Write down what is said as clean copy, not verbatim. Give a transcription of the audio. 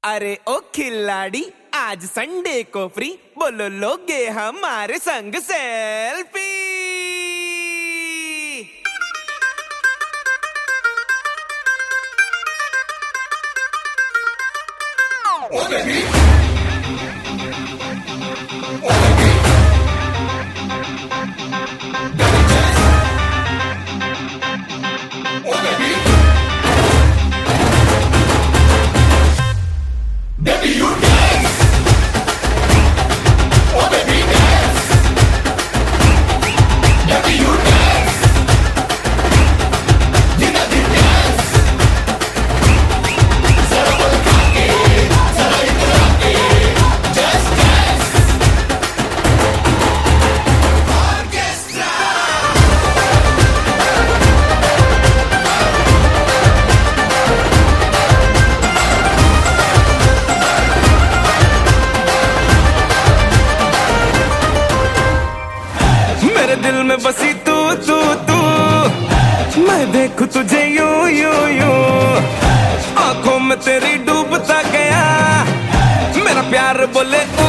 अरे ओ खिलाड़ी, आज संडे को फ्री, बोलो लोगे हमारे संग selfie. Oh baby, baby you dance. Oh baby dance. Baby you dance. Dina di dance. Zara bol khake, zara itna ke, just dance. Orchestra. मेरे दिल में बसी तू तू तू, मैं देखूं तुझे यूं यूं यूं, आंखों में तेरी डूबता गया, मेरा प्यार बोले